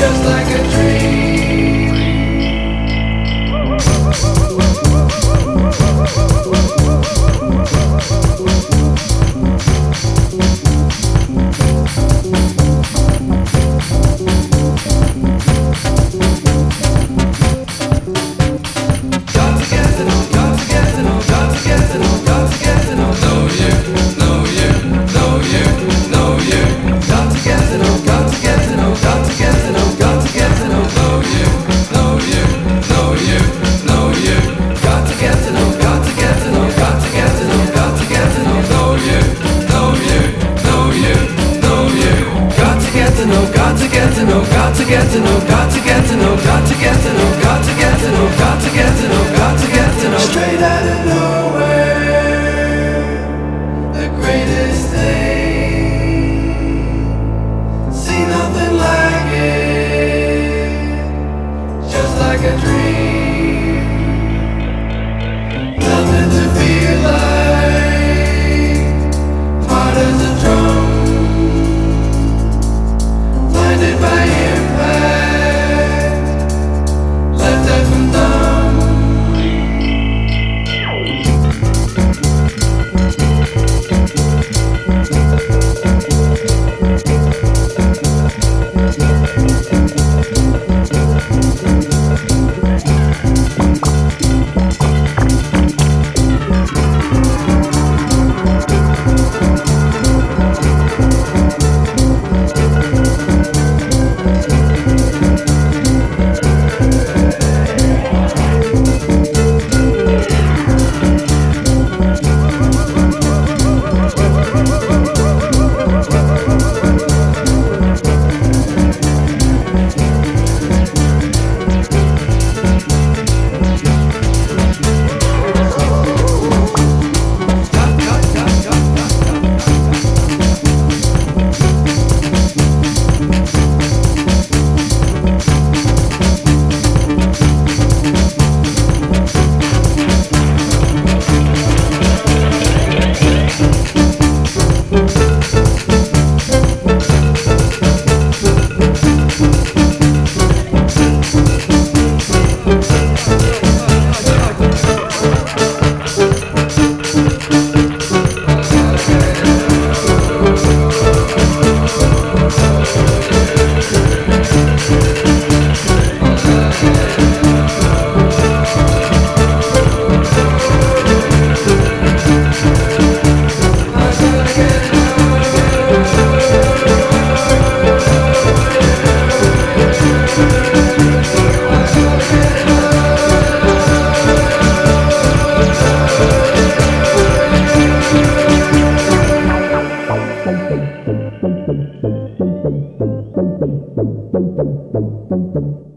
just like a dream. Got to get to know, got to get to know, got to get to know, got to get to know. Know you, know you, know you, know you. Got to get to know, got to get to know, got to get to know, got to get to know. Know you, know you, know you, know you. Got to get to know, got to get to know, got to get to know, got to get to know. Know you, know you, know you, know you. Got to get to know, got to get to know, got to get to know, got to get to know, got to get to know, got to get to know, got to get to know, got to get to know. Straight out of nowhere, the greatest thing. See nothing like it, just like a dream. Nothing to feel like, hard as a drum. Blinded by impact, left deaf and dumb. Bum, bum, bum, bum, bum, bum, bum, bum, bum, bum, bum, bum, bum, bum.